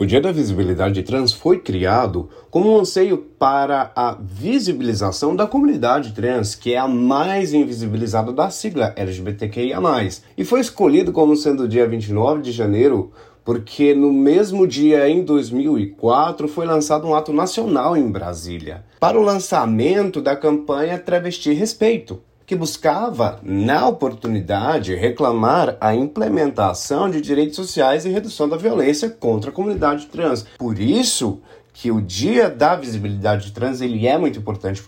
O Dia da Visibilidade Trans foi criado como um anseio para a visibilização da comunidade trans, que é a mais invisibilizada da sigla LGBTQIA+. E foi escolhido como sendo o dia 29 de janeiro porque no mesmo dia, em 2004, foi lançado um ato nacional em Brasília para o lançamento da campanha Travesti Respeito, que buscava, na oportunidade, reclamar a implementação de direitos sociais e redução da violência contra a comunidade trans. Por isso que o Dia da Visibilidade Trans ele é muito importante.